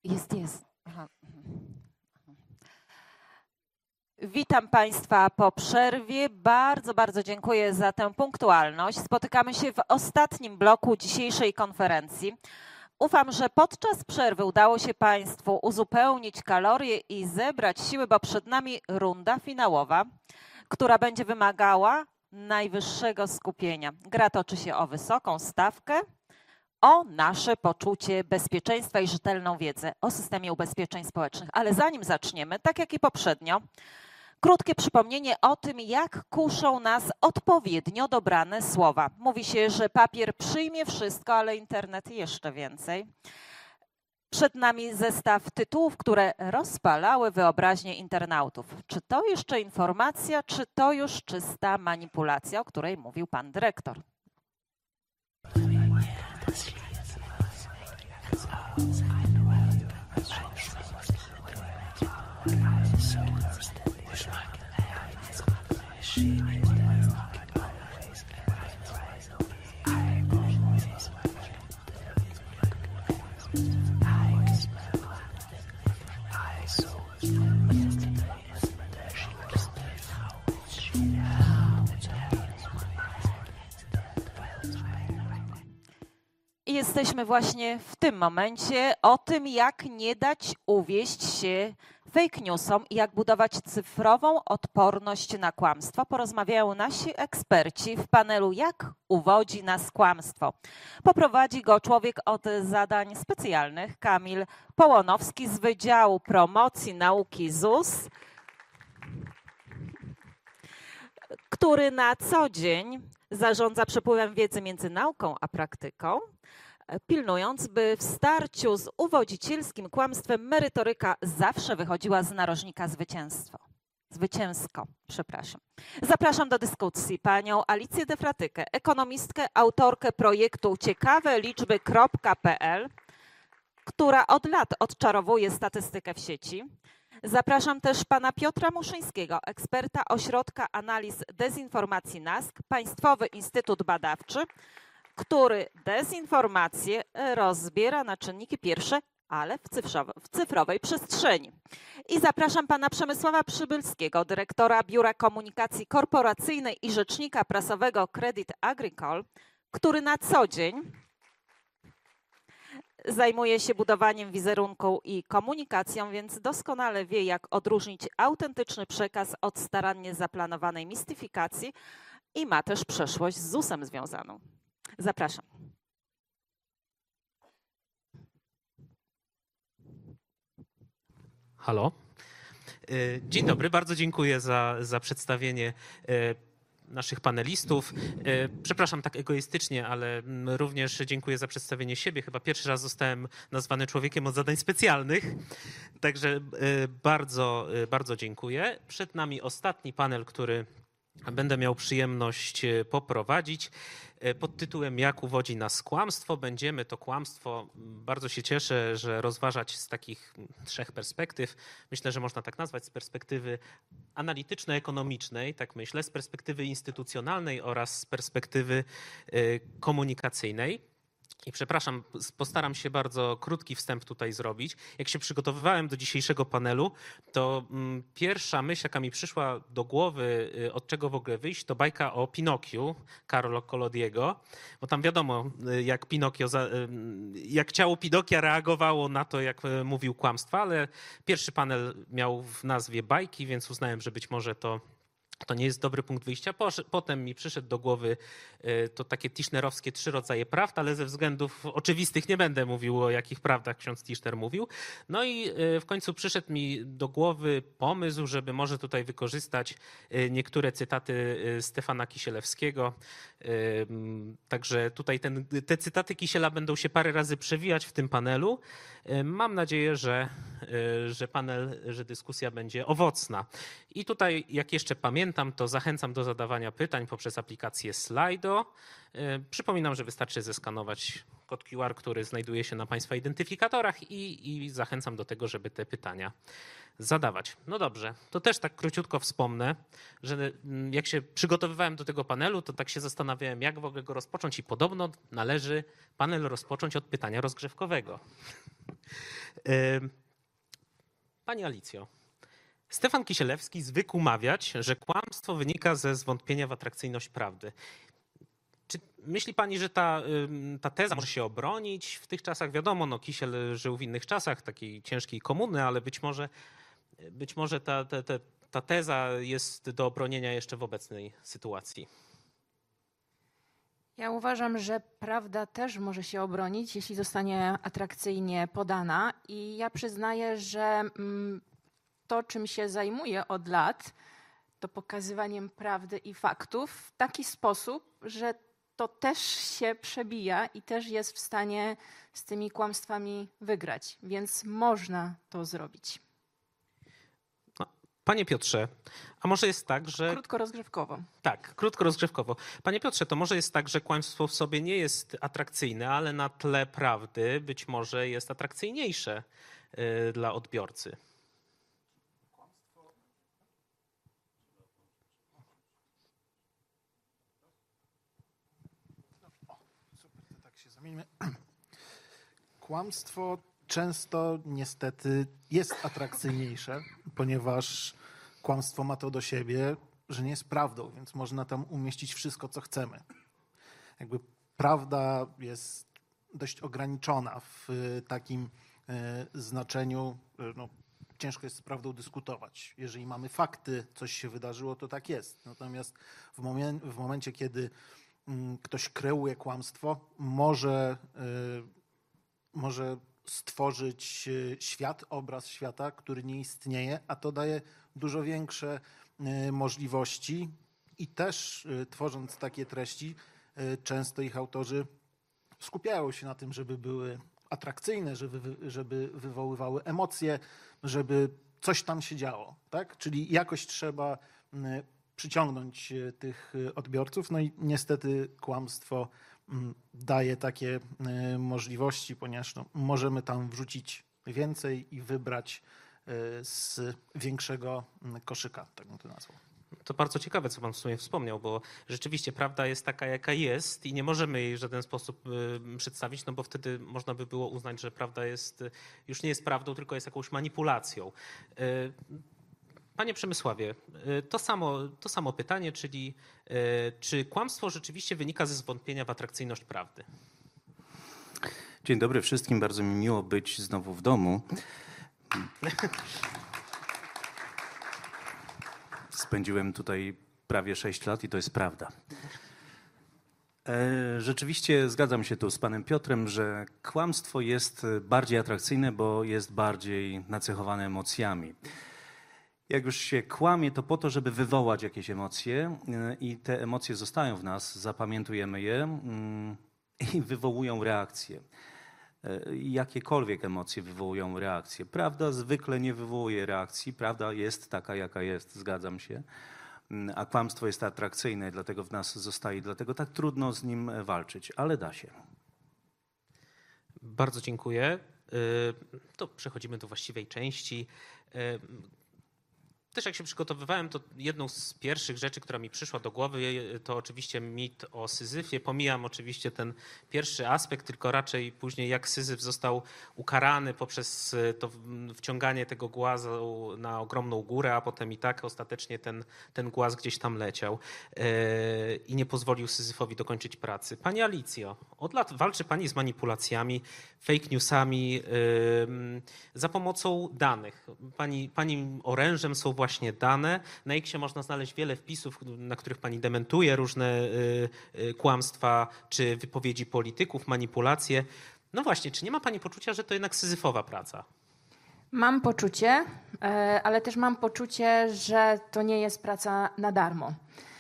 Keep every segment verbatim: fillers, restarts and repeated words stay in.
Jest, jest. Aha. Witam Państwa po przerwie. Bardzo, bardzo dziękuję za tę punktualność. Spotykamy się w ostatnim bloku dzisiejszej konferencji. Ufam, że podczas przerwy udało się Państwu uzupełnić kalorie i zebrać siły, bo przed nami runda finałowa, która będzie wymagała najwyższego skupienia. Gra toczy się o wysoką stawkę, o nasze poczucie bezpieczeństwa i rzetelną wiedzę o systemie ubezpieczeń społecznych. Ale zanim zaczniemy, tak jak i poprzednio, krótkie przypomnienie o tym, jak kuszą nas odpowiednio dobrane słowa. Mówi się, że papier przyjmie wszystko, ale internet jeszcze więcej. Przed nami zestaw tytułów, które rozpalały wyobraźnię internautów. Czy to jeszcze informacja, czy to już czysta manipulacja, o której mówił pan dyrektor? I jesteśmy właśnie w tym momencie o tym, jak nie dać uwieść się fake newsom i jak budować cyfrową odporność na kłamstwo. Porozmawiają nasi eksperci w panelu Jak uwodzi nas kłamstwo. Poprowadzi go człowiek od zadań specjalnych, Kamil Połonowski z Wydziału Promocji Nauki Z U S, który na co dzień zarządza przepływem wiedzy między nauką a praktyką, pilnując, by w starciu z uwodzicielskim kłamstwem merytoryka zawsze wychodziła z narożnika zwycięstwo. Zwycięsko, przepraszam. Zapraszam do dyskusji panią Alicję Defratykę, ekonomistkę, autorkę projektu ciekawe liczby kropka p l, która od lat odczarowuje statystykę w sieci. Zapraszam też pana Piotra Muszyńskiego, eksperta Ośrodka Analiz Dezinformacji NASK, Państwowy Instytut Badawczy, który dezinformację rozbiera na czynniki pierwsze, ale w, cyfrowe, w cyfrowej przestrzeni. I zapraszam pana Przemysława Przybylskiego, dyrektora Biura Komunikacji Korporacyjnej i rzecznika prasowego Credit Agricole, który na co dzień zajmuje się budowaniem wizerunku i komunikacją, więc doskonale wie, jak odróżnić autentyczny przekaz od starannie zaplanowanej mistyfikacji i ma też przeszłość z Z U S-em związaną. Zapraszam. Halo. Dzień dobry, bardzo dziękuję za, za przedstawienie naszych panelistów. Przepraszam tak egoistycznie, ale również dziękuję za przedstawienie siebie. Chyba pierwszy raz zostałem nazwany człowiekiem od zadań specjalnych, także bardzo, bardzo dziękuję. Przed nami ostatni panel, który będę miał przyjemność poprowadzić pod tytułem Jak uwodzi nas kłamstwo. Będziemy to kłamstwo, bardzo się cieszę, że rozważać z takich trzech perspektyw. Myślę, że można tak nazwać, z perspektywy analityczno-ekonomicznej, tak myślę, z perspektywy instytucjonalnej oraz z perspektywy komunikacyjnej. I przepraszam, postaram się bardzo krótki wstęp tutaj zrobić. Jak się przygotowywałem do dzisiejszego panelu, to pierwsza myśl, jaka mi przyszła do głowy, od czego w ogóle wyjść, to bajka o Pinokiu Carlo Collodiego, bo tam wiadomo, jak Pinokio, jak ciało Pinokia reagowało na to, jak mówił kłamstwa, ale pierwszy panel miał w nazwie bajki, więc uznałem, że być może to To nie jest dobry punkt wyjścia. Potem mi przyszedł do głowy to takie tischnerowskie trzy rodzaje prawd, ale ze względów oczywistych nie będę mówił, o jakich prawdach ksiądz Tischner mówił. No i w końcu przyszedł mi do głowy pomysł, żeby może tutaj wykorzystać niektóre cytaty Stefana Kisielewskiego. Także tutaj ten, te cytaty Kisiela będą się parę razy przewijać w tym panelu. Mam nadzieję, że, że panel, że dyskusja będzie owocna. I tutaj, jak jeszcze pamiętam, to zachęcam do zadawania pytań poprzez aplikację Slido. Przypominam, że wystarczy zeskanować kod Q R, który znajduje się na Państwa identyfikatorach i, i zachęcam do tego, żeby te pytania zadawać. No dobrze, to też tak króciutko wspomnę, że jak się przygotowywałem do tego panelu, to tak się zastanawiałem, jak w ogóle go rozpocząć i podobno należy panel rozpocząć od pytania rozgrzewkowego. Pani Alicjo, Stefan Kisielewski zwykł mawiać, że kłamstwo wynika ze zwątpienia w atrakcyjność prawdy. Czy myśli pani, że ta, ta teza może się obronić w tych czasach? Wiadomo, no Kisiel żył w innych czasach, takiej ciężkiej komuny, ale być może, być może ta, ta, ta, ta teza jest do obronienia jeszcze w obecnej sytuacji. Ja uważam, że prawda też może się obronić, jeśli zostanie atrakcyjnie podana. I ja przyznaję, że to, czym się zajmuję od lat, to pokazywaniem prawdy i faktów w taki sposób, że to też się przebija i też jest w stanie z tymi kłamstwami wygrać. Więc można to zrobić. Panie Piotrze, a może jest tak, że... Krótko rozgrzewkowo. Tak, krótko rozgrzewkowo. Panie Piotrze, to może jest tak, że kłamstwo w sobie nie jest atrakcyjne, ale na tle prawdy być może jest atrakcyjniejsze y, dla odbiorcy. O, super, to tak się zamieńmy. Kłamstwo często niestety jest atrakcyjniejsze, ponieważ kłamstwo ma to do siebie, że nie jest prawdą, więc można tam umieścić wszystko, co chcemy. Jakby prawda jest dość ograniczona w takim znaczeniu, no, ciężko jest z prawdą dyskutować. Jeżeli mamy fakty, coś się wydarzyło, to tak jest. Natomiast w, momen- w momencie, kiedy ktoś kreuje kłamstwo, może, może stworzyć świat, obraz świata, który nie istnieje, a to daje dużo większe możliwości i też tworząc takie treści, często ich autorzy skupiają się na tym, żeby były atrakcyjne, żeby, żeby wywoływały emocje, żeby coś tam się działo, tak? Czyli jakoś trzeba przyciągnąć tych odbiorców, no i niestety kłamstwo daje takie możliwości, ponieważ no, możemy tam wrzucić więcej i wybrać z większego koszyka, tak bym to nazwał. To bardzo ciekawe, co pan w sumie wspomniał, bo rzeczywiście prawda jest taka, jaka jest i nie możemy jej w żaden sposób przedstawić, no bo wtedy można by było uznać, że prawda jest, już nie jest prawdą, tylko jest jakąś manipulacją. Panie Przemysławie, to samo, to samo pytanie, czyli czy kłamstwo rzeczywiście wynika ze zwątpienia w atrakcyjność prawdy? Dzień dobry wszystkim, bardzo mi miło być znowu w domu. Spędziłem tutaj prawie sześć lat i to jest prawda. Rzeczywiście zgadzam się tu z panem Piotrem, że kłamstwo jest bardziej atrakcyjne, bo jest bardziej nacechowane emocjami. Jak już się kłamie, to po to, żeby wywołać jakieś emocje i te emocje zostają w nas, zapamiętujemy je i wywołują reakcje. Jakiekolwiek emocje wywołują reakcje. Prawda zwykle nie wywołuje reakcji, prawda jest taka, jaka jest, zgadzam się, a kłamstwo jest atrakcyjne, dlatego w nas zostaje, dlatego tak trudno z nim walczyć, ale da się. Bardzo dziękuję. To przechodzimy do właściwej części. Też jak się przygotowywałem, to jedną z pierwszych rzeczy, która mi przyszła do głowy, to oczywiście mit o Syzyfie. Pomijam oczywiście ten pierwszy aspekt, tylko raczej później jak Syzyf został ukarany poprzez to wciąganie tego głazu na ogromną górę, a potem i tak ostatecznie ten, ten głaz gdzieś tam leciał i nie pozwolił Syzyfowi dokończyć pracy. Pani Alicjo, od lat walczy pani z manipulacjami, fake newsami za pomocą danych. Pani, pani orężem są właśnie dane. Na X można znaleźć wiele wpisów, na których pani dementuje różne y, y, kłamstwa czy wypowiedzi polityków, manipulacje. No właśnie, czy nie ma pani poczucia, że to jednak syzyfowa praca? Mam poczucie, ale też mam poczucie, że to nie jest praca na darmo.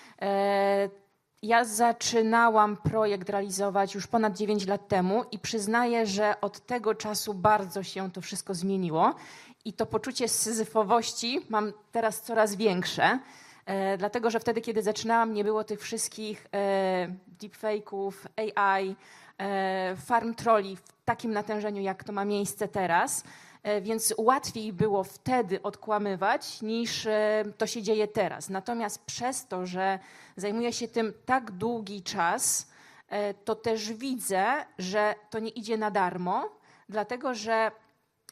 Ja zaczynałam projekt realizować już ponad dziewięć lat temu i przyznaję, że od tego czasu bardzo się to wszystko zmieniło i to poczucie syzyfowości mam teraz coraz większe, e, dlatego że wtedy, kiedy zaczynałam, nie było tych wszystkich e, deepfake'ów, A I, e, farm trolli w takim natężeniu, jak to ma miejsce teraz. Więc łatwiej było wtedy odkłamywać, niż to się dzieje teraz. Natomiast przez to, że zajmuję się tym tak długi czas, to też widzę, że to nie idzie na darmo, dlatego że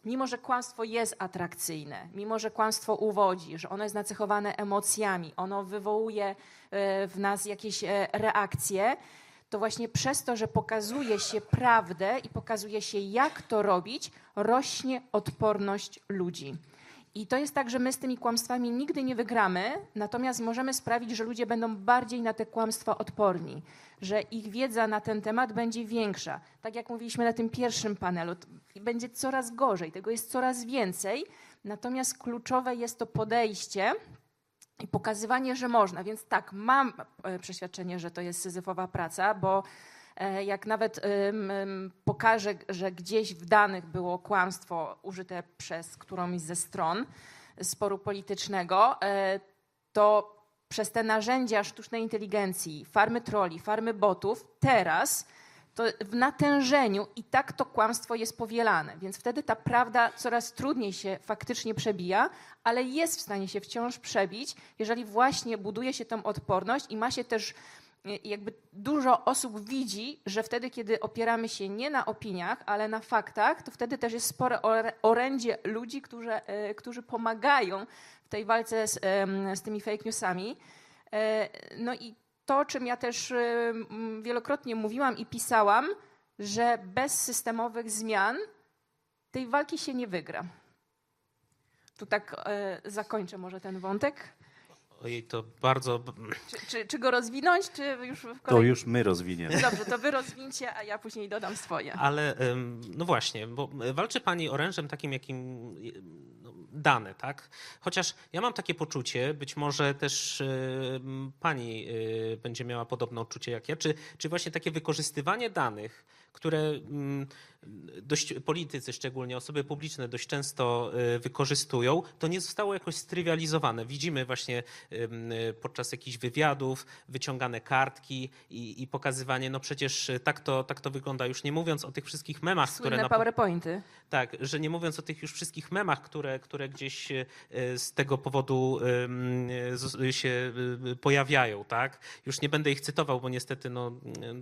mimo że kłamstwo jest atrakcyjne, mimo że kłamstwo uwodzi, że ono jest nacechowane emocjami, ono wywołuje w nas jakieś reakcje, to właśnie przez to, że pokazuje się prawdę i pokazuje się, jak to robić, rośnie odporność ludzi. I to jest tak, że my z tymi kłamstwami nigdy nie wygramy, natomiast możemy sprawić, że ludzie będą bardziej na te kłamstwa odporni, że ich wiedza na ten temat będzie większa. Tak jak mówiliśmy na tym pierwszym panelu, będzie coraz gorzej, tego jest coraz więcej, natomiast kluczowe jest to podejście i pokazywanie, że można. Więc tak, mam przeświadczenie, że to jest syzyfowa praca, bo jak nawet um, pokażę, że gdzieś w danych było kłamstwo użyte przez którąś ze stron sporu politycznego, to przez te narzędzia sztucznej inteligencji, farmy trolli, farmy botów, teraz to w natężeniu i tak to kłamstwo jest powielane. Więc wtedy ta prawda coraz trudniej się faktycznie przebija, ale jest w stanie się wciąż przebić, jeżeli właśnie buduje się tą odporność i ma się też jakby dużo osób widzi, że wtedy, kiedy opieramy się nie na opiniach, ale na faktach, to wtedy też jest spore orędzie ludzi, którzy, którzy pomagają w tej walce z, z tymi fake newsami. No i to, o czym ja też wielokrotnie mówiłam i pisałam, że bez systemowych zmian tej walki się nie wygra. Tu tak zakończę może ten wątek. Ojej, to bardzo... Czy, czy, czy go rozwinąć, czy już w kolei... To już my rozwiniemy. Dobrze, to wy rozwincie, a ja później dodam swoje. Ale no właśnie, bo walczy pani orężem takim, jakim no, dane, tak? Chociaż ja mam takie poczucie, być może też pani będzie miała podobne odczucie jak ja, czy, czy właśnie takie wykorzystywanie danych, które dość politycy, szczególnie osoby publiczne, dość często wykorzystują, to nie zostało jakoś strywializowane. Widzimy właśnie podczas jakichś wywiadów wyciągane kartki i, i pokazywanie, no przecież tak to, tak to wygląda, już nie mówiąc o tych wszystkich memach, Słynne które... Na, PowerPointy. tak, że nie mówiąc o tych już wszystkich memach, które, które gdzieś z tego powodu się pojawiają, tak? Już nie będę ich cytował, bo niestety no,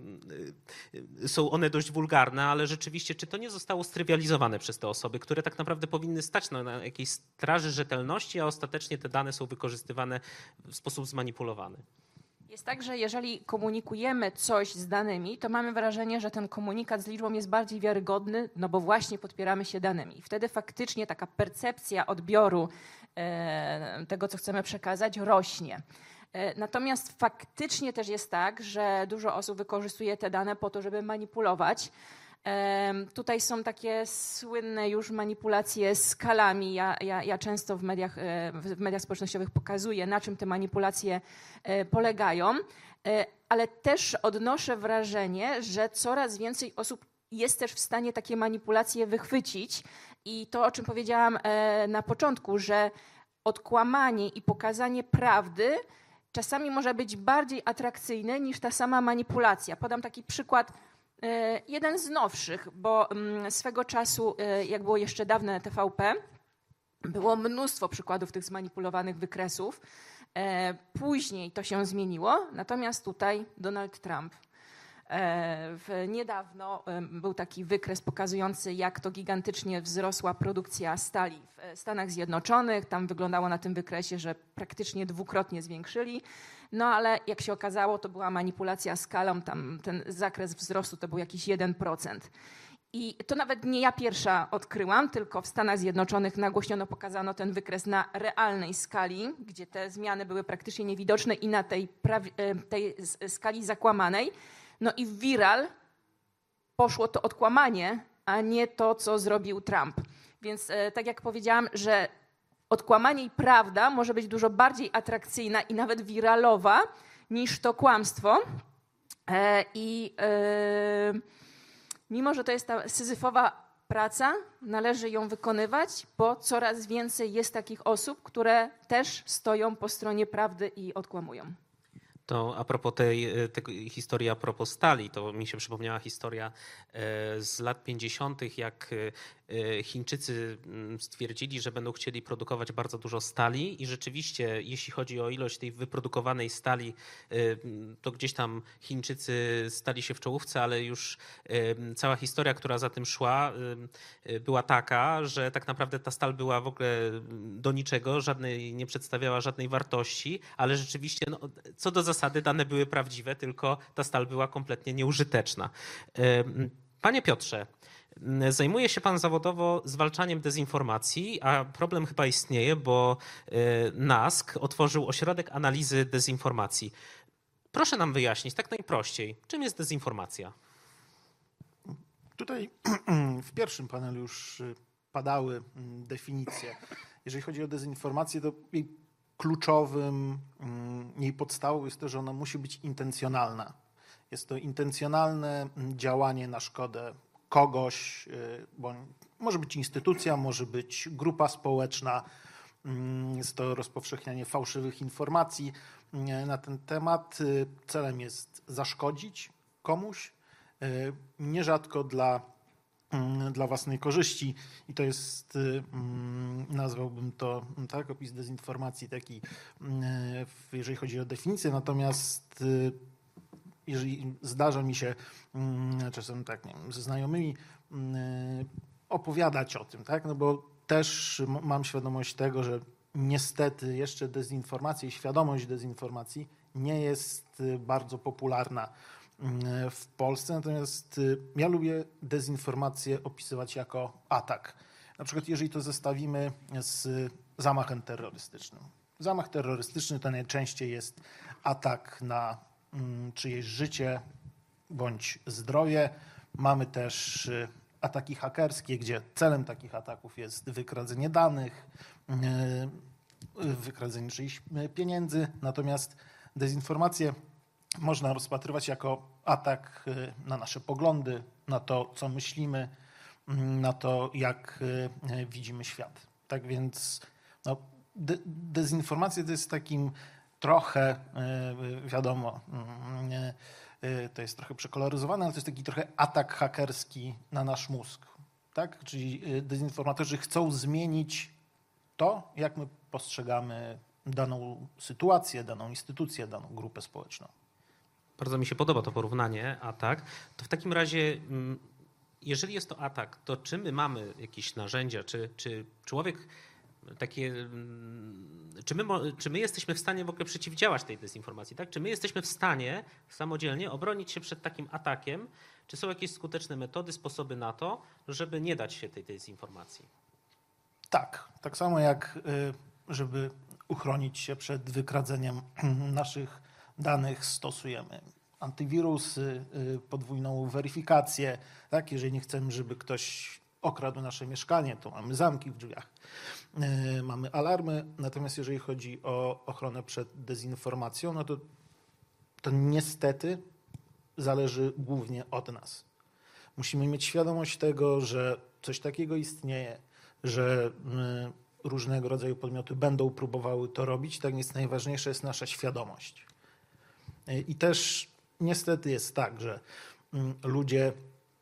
są one dość wulgarne, ale rzeczywiście, czy to nie zostało strywializowane przez te osoby, które tak naprawdę powinny stać na, na jakiejś straży rzetelności, a ostatecznie te dane są wykorzystywane w sposób zmanipulowany? Jest tak, że jeżeli komunikujemy coś z danymi, to mamy wrażenie, że ten komunikat z liczbą jest bardziej wiarygodny, no bo właśnie podpieramy się danymi. I wtedy faktycznie taka percepcja odbioru e, tego, co chcemy przekazać, rośnie. E, natomiast faktycznie też jest tak, że dużo osób wykorzystuje te dane po to, żeby manipulować. Tutaj są takie słynne już manipulacje skalami. Ja, ja, ja często w mediach, w mediach społecznościowych pokazuję, na czym te manipulacje polegają, ale też odnoszę wrażenie, że coraz więcej osób jest też w stanie takie manipulacje wychwycić. I to, o czym powiedziałam na początku, że odkłamanie i pokazanie prawdy czasami może być bardziej atrakcyjne niż ta sama manipulacja. Podam taki przykład. Jeden z nowszych, bo swego czasu, jak było jeszcze dawne T V P, było mnóstwo przykładów tych zmanipulowanych wykresów. Później to się zmieniło, natomiast tutaj Donald Trump. Niedawno był taki wykres pokazujący, jak to gigantycznie wzrosła produkcja stali w Stanach Zjednoczonych. Tam wyglądało na tym wykresie, że praktycznie dwukrotnie zwiększyli. No ale jak się okazało, to była manipulacja skalą, tam ten zakres wzrostu to był jakiś jeden procent. I to nawet nie ja pierwsza odkryłam, tylko w Stanach Zjednoczonych nagłośniono, pokazano ten wykres na realnej skali, gdzie te zmiany były praktycznie niewidoczne i na tej, tej skali zakłamanej. No i w viral poszło to odkłamanie, a nie to, co zrobił Trump. Więc tak jak powiedziałam, że odkłamanie i prawda może być dużo bardziej atrakcyjna i nawet wiralowa niż to kłamstwo. I mimo, że to jest ta syzyfowa praca, należy ją wykonywać, bo coraz więcej jest takich osób, które też stoją po stronie prawdy i odkłamują. To a propos tej, tej historii, a propos stali, to mi się przypomniała historia z lat pięćdziesiątych, jak Chińczycy stwierdzili, że będą chcieli produkować bardzo dużo stali i rzeczywiście, jeśli chodzi o ilość tej wyprodukowanej stali, to gdzieś tam Chińczycy stali się w czołówce, ale już cała historia, która za tym szła, była taka, że tak naprawdę ta stal była w ogóle do niczego, żadnej, nie przedstawiała żadnej wartości, ale rzeczywiście no, co do zasady dane były prawdziwe, tylko ta stal była kompletnie nieużyteczna. Panie Piotrze, zajmuje się pan zawodowo zwalczaniem dezinformacji, a problem chyba istnieje, bo NASK otworzył ośrodek analizy dezinformacji. Proszę nam wyjaśnić tak najprościej, czym jest dezinformacja? Tutaj w pierwszym panelu już padały definicje. Jeżeli chodzi o dezinformację, to jej kluczowym, jej podstawą jest to, że ona musi być intencjonalna. Jest to intencjonalne działanie na szkodę kogoś, bo może być instytucja, może być grupa społeczna. Jest to rozpowszechnianie fałszywych informacji na ten temat. Celem jest zaszkodzić komuś, nierzadko dla, dla własnej korzyści. I to jest, nazwałbym to, tak, opis dezinformacji taki, jeżeli chodzi o definicję. Natomiast jeżeli zdarza mi się czasem tak, nie wiem, ze znajomymi opowiadać o tym, tak, no bo też mam świadomość tego, że niestety jeszcze dezinformacja i świadomość dezinformacji nie jest bardzo popularna w Polsce, natomiast ja lubię dezinformację opisywać jako atak. Na przykład jeżeli to zestawimy z zamachem terrorystycznym. Zamach terrorystyczny to najczęściej jest atak na czyjeś życie bądź zdrowie. Mamy też ataki hakerskie, gdzie celem takich ataków jest wykradzenie danych, wykradzenie czyichś pieniędzy. Natomiast dezinformację można rozpatrywać jako atak na nasze poglądy, na to, co myślimy, na to, jak widzimy świat. Tak więc no, de- dezinformacja to jest takim trochę, wiadomo, to jest trochę przekoloryzowane, ale to jest taki trochę atak hakerski na nasz mózg. Tak? Czyli dezinformatorzy chcą zmienić to, jak my postrzegamy daną sytuację, daną instytucję, daną grupę społeczną. Bardzo mi się podoba to porównanie, atak. To w takim razie, jeżeli jest to atak, to czy my mamy jakieś narzędzia, czy, czy człowiek takie, czy my, czy my jesteśmy w stanie w ogóle przeciwdziałać tej dezinformacji, tak? Czy my jesteśmy w stanie samodzielnie obronić się przed takim atakiem? Czy są jakieś skuteczne metody, sposoby na to, żeby nie dać się tej dezinformacji? Tak, tak samo jak żeby uchronić się przed wykradzeniem naszych danych, stosujemy antywirusy, podwójną weryfikację. Tak? Jeżeli nie chcemy, żeby ktoś okradł nasze mieszkanie, to mamy zamki w drzwiach, mamy alarmy. Natomiast jeżeli chodzi o ochronę przed dezinformacją, no to, to niestety zależy głównie od nas. Musimy mieć świadomość tego, że coś takiego istnieje, że różnego rodzaju podmioty będą próbowały to robić. Tak więc najważniejsza jest nasza świadomość. I też niestety jest tak, że ludzie,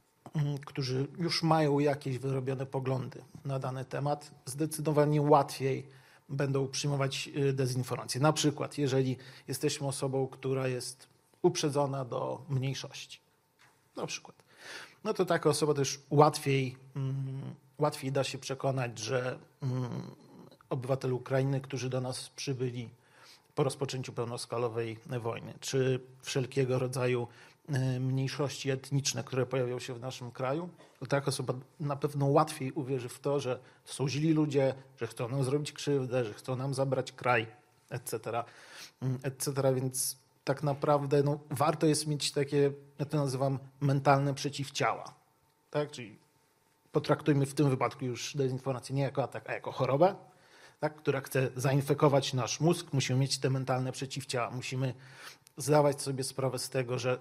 którzy już mają jakieś wyrobione poglądy na dany temat, zdecydowanie łatwiej będą przyjmować dezinformację. Na przykład, jeżeli jesteśmy osobą, która jest uprzedzona do mniejszości, na przykład, no to taka osoba też łatwiej, łatwiej da się przekonać, że obywatele Ukrainy, którzy do nas przybyli po rozpoczęciu pełnoskalowej wojny, czy wszelkiego rodzaju mniejszości etniczne, które pojawią się w naszym kraju, to taka osoba na pewno łatwiej uwierzy w to, że to są źli ludzie, że chcą nam zrobić krzywdę, że chcą nam zabrać kraj, et cetera, et cetera. Więc tak naprawdę no, warto jest mieć takie, ja to nazywam, mentalne przeciwciała. Tak? Czyli potraktujmy w tym wypadku już dezinformację nie jako atak, a jako chorobę, tak, która chce zainfekować nasz mózg. Musimy mieć te mentalne przeciwciała. Musimy zdawać sobie sprawę z tego, że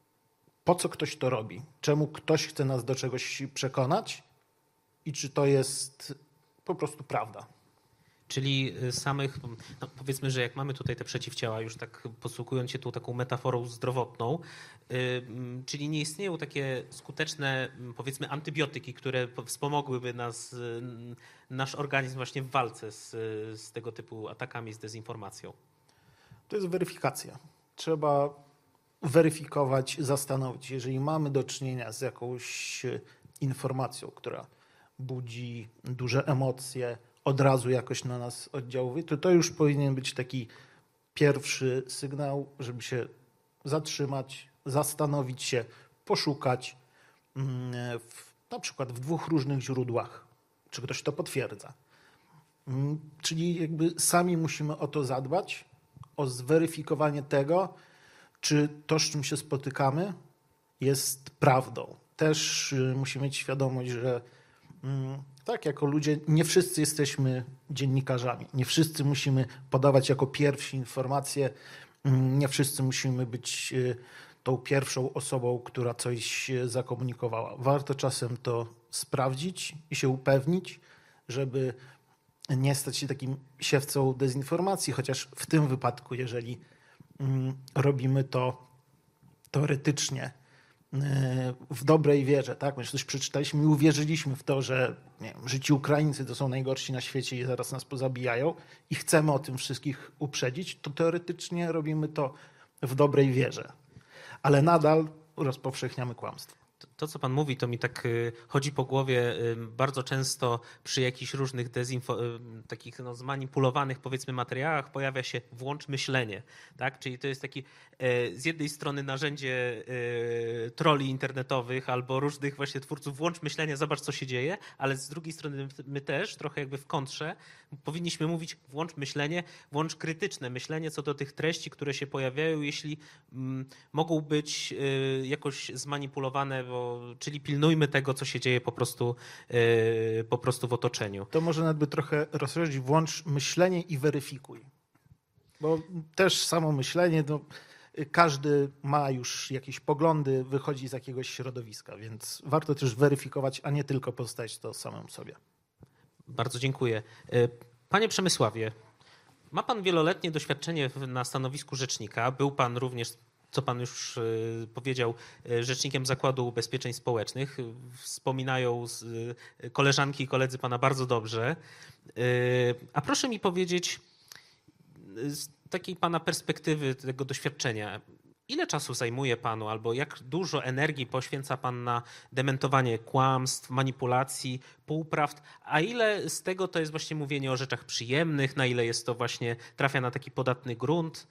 po co ktoś to robi, czemu ktoś chce nas do czegoś przekonać i czy to jest po prostu prawda. Czyli samych, no powiedzmy, że jak mamy tutaj te przeciwciała, już tak posługując się tu taką metaforą zdrowotną, yy, czyli nie istnieją takie skuteczne, powiedzmy, antybiotyki, które wspomogłyby nas, yy, nasz organizm właśnie w walce z, z tego typu atakami, z dezinformacją. To jest weryfikacja. Trzeba weryfikować, zastanowić. Jeżeli mamy do czynienia z jakąś informacją, która budzi duże emocje, od razu jakoś na nas oddziałuje, to to już powinien być taki pierwszy sygnał, żeby się zatrzymać, zastanowić się, poszukać w, na przykład w dwóch różnych źródłach, czy ktoś to potwierdza. Czyli jakby sami musimy o to zadbać, o zweryfikowanie tego, czy to, z czym się spotykamy, jest prawdą. Też musimy mieć świadomość, że tak, jako ludzie nie wszyscy jesteśmy dziennikarzami. Nie wszyscy musimy podawać jako pierwsi informacje. Nie wszyscy musimy być tą pierwszą osobą, która coś zakomunikowała. Warto czasem to sprawdzić i się upewnić, żeby nie stać się takim siewcą dezinformacji, chociaż w tym wypadku, jeżeli robimy to teoretycznie, w dobrej wierze, tak? My coś przeczytaliśmy i uwierzyliśmy w to, że nie wiem, życi Ukraińcy to są najgorsi na świecie i zaraz nas pozabijają i chcemy o tym wszystkich uprzedzić, to teoretycznie robimy to w dobrej wierze. Ale nadal rozpowszechniamy kłamstwo. To, co pan mówi, to mi tak chodzi po głowie bardzo często przy jakichś różnych dezinfo, takich no, zmanipulowanych, powiedzmy, materiałach pojawia się włącz myślenie, tak? Czyli to jest taki z jednej strony narzędzie trolli internetowych albo różnych właśnie twórców włącz myślenie, zobacz, co się dzieje, ale z drugiej strony my też trochę jakby w kontrze powinniśmy mówić włącz myślenie, włącz krytyczne myślenie co do tych treści, które się pojawiają, jeśli mm, mogą być y, jakoś zmanipulowane, bo, czyli pilnujmy tego, co się dzieje po prostu, y, po prostu w otoczeniu. To może nawet by trochę rozszerzyć, włącz myślenie i weryfikuj. Bo też samo myślenie, no, każdy ma już jakieś poglądy, wychodzi z jakiegoś środowiska, więc warto też weryfikować, a nie tylko pozostawać to samym sobie. Bardzo dziękuję. Panie Przemysławie, ma pan wieloletnie doświadczenie na stanowisku rzecznika. Był pan również, co pan już powiedział, rzecznikiem Zakładu Ubezpieczeń Społecznych. Wspominają koleżanki i koledzy pana bardzo dobrze. A proszę mi powiedzieć, z takiej pana perspektywy, tego doświadczenia, ile czasu zajmuje panu albo jak dużo energii poświęca pan na dementowanie kłamstw, manipulacji, półprawd, a ile z tego to jest właśnie mówienie o rzeczach przyjemnych, na ile jest to właśnie trafia na taki podatny grunt?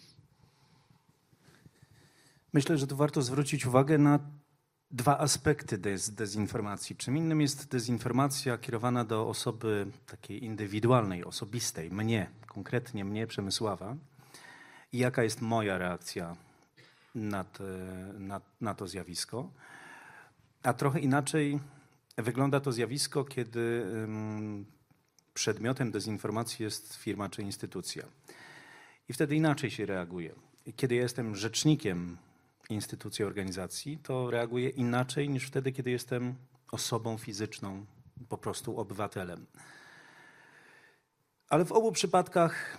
Myślę, że tu warto zwrócić uwagę na dwa aspekty dez, dezinformacji. Czym innym jest dezinformacja kierowana do osoby takiej indywidualnej, osobistej, mnie, konkretnie mnie, Przemysława, i jaka jest moja reakcja na, te, na, na to zjawisko. A trochę inaczej wygląda to zjawisko, kiedy um, przedmiotem dezinformacji jest firma czy instytucja. I wtedy inaczej się reaguje. Kiedy ja jestem rzecznikiem instytucji, organizacji, to reaguję inaczej niż wtedy, kiedy jestem osobą fizyczną, po prostu obywatelem. Ale w obu przypadkach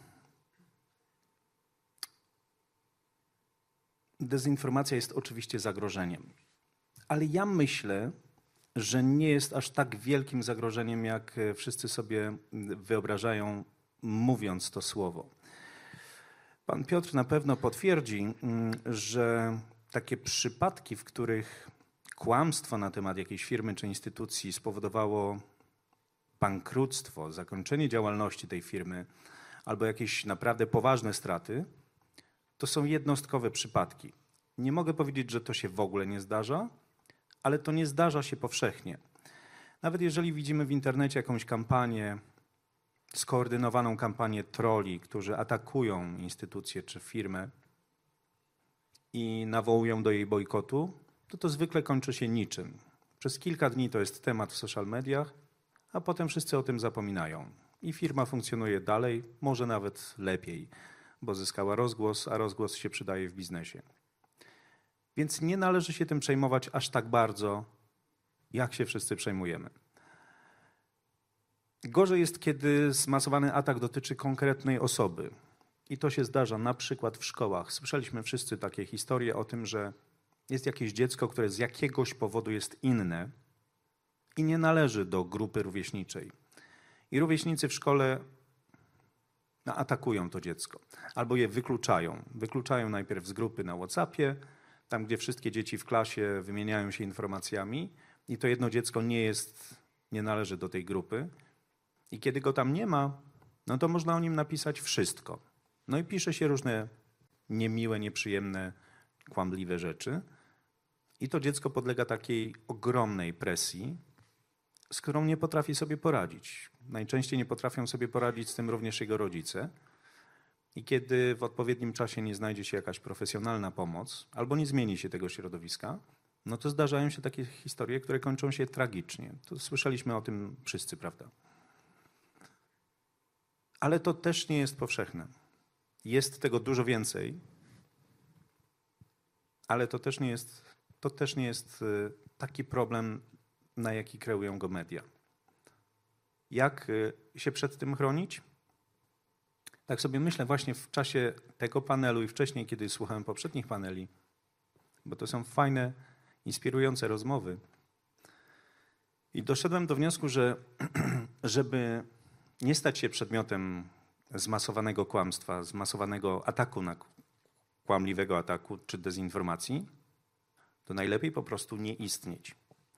dezinformacja jest oczywiście zagrożeniem. Ale ja myślę, że nie jest aż tak wielkim zagrożeniem, jak wszyscy sobie wyobrażają, mówiąc to słowo. Pan Piotr na pewno potwierdzi, że takie przypadki, w których kłamstwo na temat jakiejś firmy czy instytucji spowodowało bankructwo, zakończenie działalności tej firmy albo jakieś naprawdę poważne straty, to są jednostkowe przypadki. Nie mogę powiedzieć, że to się w ogóle nie zdarza, ale to nie zdarza się powszechnie. Nawet jeżeli widzimy w internecie jakąś kampanię, skoordynowaną kampanię trolli, którzy atakują instytucję czy firmę i nawołują do jej bojkotu, to to zwykle kończy się niczym. Przez kilka dni to jest temat w social mediach, a potem wszyscy o tym zapominają. I firma funkcjonuje dalej, może nawet lepiej, bo zyskała rozgłos, a rozgłos się przydaje w biznesie. Więc nie należy się tym przejmować aż tak bardzo, jak się wszyscy przejmujemy. Gorzej jest, kiedy zmasowany atak dotyczy konkretnej osoby. I to się zdarza na przykład w szkołach. Słyszeliśmy wszyscy takie historie o tym, że jest jakieś dziecko, które z jakiegoś powodu jest inne i nie należy do grupy rówieśniczej. I rówieśnicy w szkole no, atakują to dziecko albo je wykluczają. Wykluczają najpierw z grupy na WhatsAppie, tam gdzie wszystkie dzieci w klasie wymieniają się informacjami i to jedno dziecko nie jest, nie należy do tej grupy. I kiedy go tam nie ma, no to można o nim napisać wszystko. No i pisze się różne niemiłe, nieprzyjemne, kłamliwe rzeczy. I to dziecko podlega takiej ogromnej presji, z którą nie potrafi sobie poradzić. Najczęściej nie potrafią sobie poradzić z tym również jego rodzice. I kiedy w odpowiednim czasie nie znajdzie się jakaś profesjonalna pomoc, albo nie zmieni się tego środowiska, no to zdarzają się takie historie, które kończą się tragicznie. To słyszeliśmy o tym wszyscy, prawda? Ale to też nie jest powszechne. Jest tego dużo więcej, ale to też nie jest, to też nie jest taki problem, na jaki kreują go media. Jak się przed tym chronić? Tak sobie myślę właśnie w czasie tego panelu i wcześniej, kiedy słuchałem poprzednich paneli, bo to są fajne, inspirujące rozmowy. I doszedłem do wniosku, że żeby nie stać się przedmiotem zmasowanego kłamstwa, zmasowanego ataku na kłamliwego ataku czy dezinformacji, to najlepiej po prostu nie istnieć.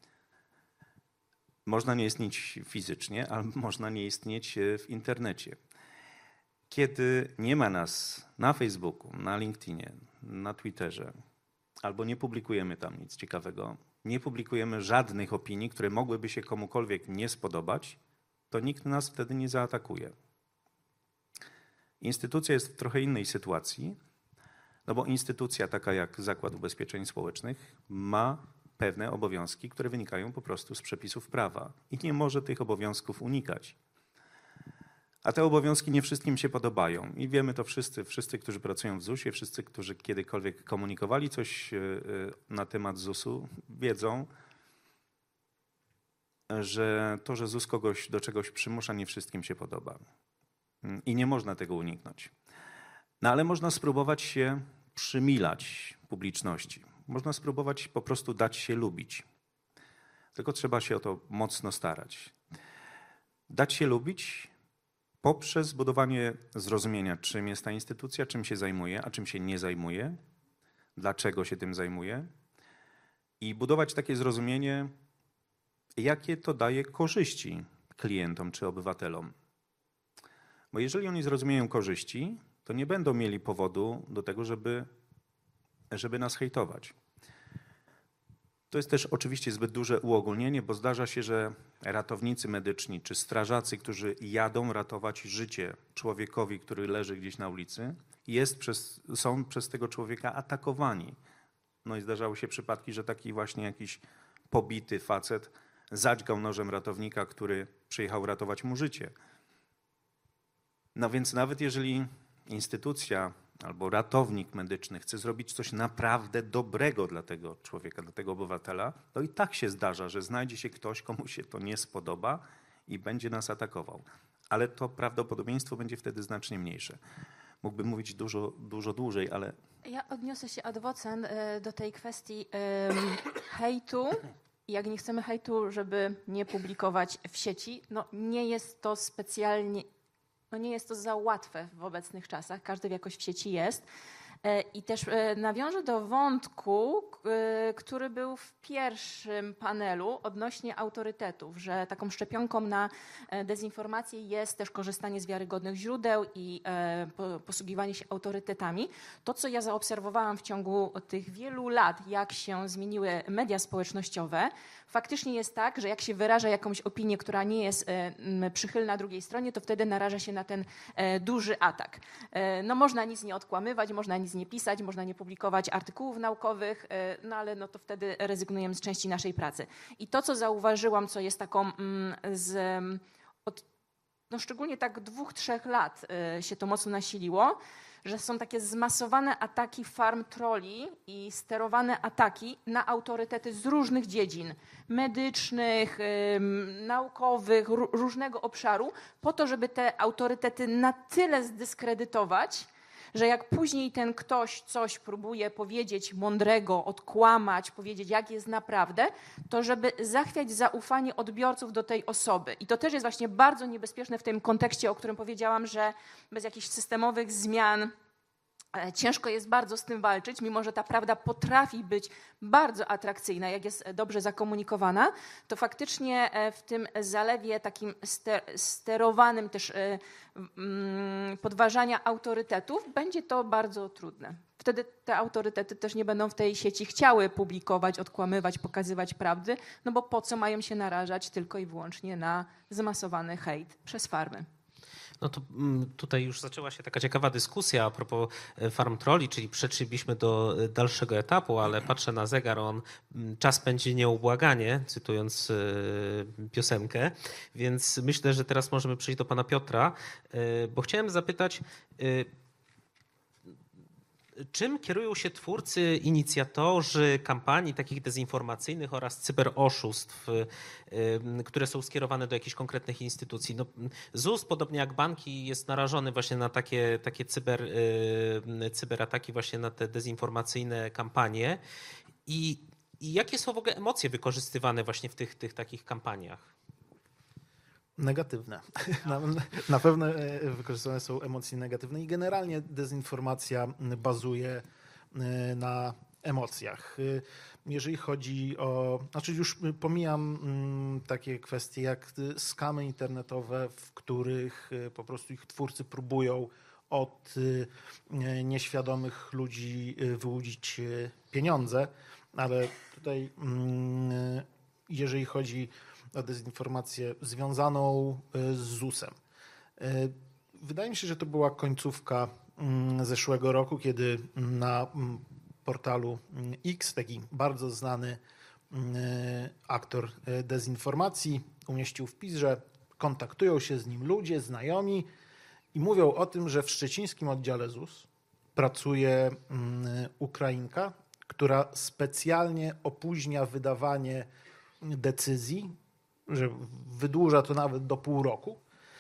Można nie istnieć fizycznie, ale można nie istnieć w internecie. Kiedy nie ma nas na Facebooku, na LinkedInie, na Twitterze, albo nie publikujemy tam nic ciekawego, nie publikujemy żadnych opinii, które mogłyby się komukolwiek nie spodobać, to nikt nas wtedy nie zaatakuje. Instytucja jest w trochę innej sytuacji, no bo instytucja taka jak Zakład Ubezpieczeń Społecznych ma pewne obowiązki, które wynikają po prostu z przepisów prawa i nie może tych obowiązków unikać. A te obowiązki nie wszystkim się podobają i wiemy to wszyscy, wszyscy, którzy pracują w zusie, wszyscy, którzy kiedykolwiek komunikowali coś na temat zusu, wiedzą, że to, że ZUS kogoś do czegoś przymusza, nie wszystkim się podoba. I nie można tego uniknąć. No ale można spróbować się przymilać publiczności. Można spróbować po prostu dać się lubić. Tylko trzeba się o to mocno starać. Dać się lubić poprzez budowanie zrozumienia, czym jest ta instytucja, czym się zajmuje, a czym się nie zajmuje, dlaczego się tym zajmuje i budować takie zrozumienie, jakie to daje korzyści klientom czy obywatelom. Bo jeżeli oni zrozumieją korzyści, to nie będą mieli powodu do tego, żeby, żeby nas hejtować. To jest też oczywiście zbyt duże uogólnienie, bo zdarza się, że ratownicy medyczni czy strażacy, którzy jadą ratować życie człowiekowi, który leży gdzieś na ulicy, jest przez, są przez tego człowieka atakowani. No i zdarzały się przypadki, że taki właśnie jakiś pobity facet zadźgał nożem ratownika, który przyjechał ratować mu życie. No więc nawet jeżeli instytucja albo ratownik medyczny chce zrobić coś naprawdę dobrego dla tego człowieka, dla tego obywatela, to i tak się zdarza, że znajdzie się ktoś, komu się to nie spodoba i będzie nas atakował. Ale to prawdopodobieństwo będzie wtedy znacznie mniejsze. Mógłbym mówić dużo, dużo dłużej, ale... Ja odniosę się ad vocem do tej kwestii hejtu. Jak nie chcemy hejtu, żeby nie publikować w sieci, no nie jest to specjalnie... No nie jest to za łatwe w obecnych czasach, każdy jakoś w sieci jest. I też nawiążę do wątku, który był w pierwszym panelu odnośnie autorytetów, że taką szczepionką na dezinformację jest też korzystanie z wiarygodnych źródeł i posługiwanie się autorytetami. To, co ja zaobserwowałam w ciągu tych wielu lat, jak się zmieniły media społecznościowe, faktycznie jest tak, że jak się wyraża jakąś opinię, która nie jest przychylna drugiej stronie, to wtedy naraża się na ten duży atak. No można nic nie odkłamywać, można nic nie pisać, można nie publikować artykułów naukowych, no ale no to wtedy rezygnujemy z części naszej pracy. I to, co zauważyłam, co jest taką z, od no szczególnie tak dwóch, trzech lat się to mocno nasiliło, że są takie zmasowane ataki farm trolli i sterowane ataki na autorytety z różnych dziedzin medycznych, ym, naukowych, ró- różnego obszaru, po to, żeby te autorytety na tyle zdyskredytować, że jak później ten ktoś coś próbuje powiedzieć mądrego, odkłamać, powiedzieć jak jest naprawdę, to żeby zachwiać zaufanie odbiorców do tej osoby. I to też jest właśnie bardzo niebezpieczne w tym kontekście, o którym powiedziałam, że bez jakichś systemowych zmian e, ciężko jest bardzo z tym walczyć, mimo że ta prawda potrafi być bardzo atrakcyjna, jak jest dobrze zakomunikowana, to faktycznie e, w tym zalewie takim ster- sterowanym też e, mm, podważania autorytetów będzie to bardzo trudne. Wtedy te autorytety też nie będą w tej sieci chciały publikować, odkłamywać, pokazywać prawdy, no bo po co mają się narażać tylko i wyłącznie na zmasowany hejt przez farmy. No to mm, tutaj już zaczęła się taka ciekawa dyskusja a propos e, farm trolli, czyli przeczyliśmy do e, dalszego etapu, ale patrzę na zegar, on mm, czas pędzi nieubłaganie, cytując e, piosenkę, więc myślę, że teraz możemy przejść do pana Piotra, e, bo chciałem zapytać, e, czym kierują się twórcy, inicjatorzy kampanii takich dezinformacyjnych oraz cyberoszustw, y, które są skierowane do jakichś konkretnych instytucji? No, ZUS, podobnie jak banki, jest narażony właśnie na takie, takie cyber, y, cyberataki, właśnie na te dezinformacyjne kampanie. I, i jakie są w ogóle emocje wykorzystywane właśnie w tych, tych takich kampaniach? Negatywne. Na, na pewno e, wykorzystywane są emocje negatywne i generalnie dezinformacja bazuje e, na emocjach. E, Jeżeli chodzi o, znaczy już pomijam mm, takie kwestie jak skamy internetowe, w których e, po prostu ich twórcy próbują od e, nieświadomych ludzi e, wyłudzić e, pieniądze, ale tutaj mm, jeżeli chodzi o dezinformację związaną z ZUS-em. Wydaje mi się, że to była końcówka zeszłego roku, kiedy na portalu X taki bardzo znany aktor dezinformacji umieścił wpis, że kontaktują się z nim ludzie, znajomi i mówią o tym, że w szczecińskim oddziale ZUS pracuje Ukrainka, która specjalnie opóźnia wydawanie decyzji, że wydłuża to nawet do pół roku,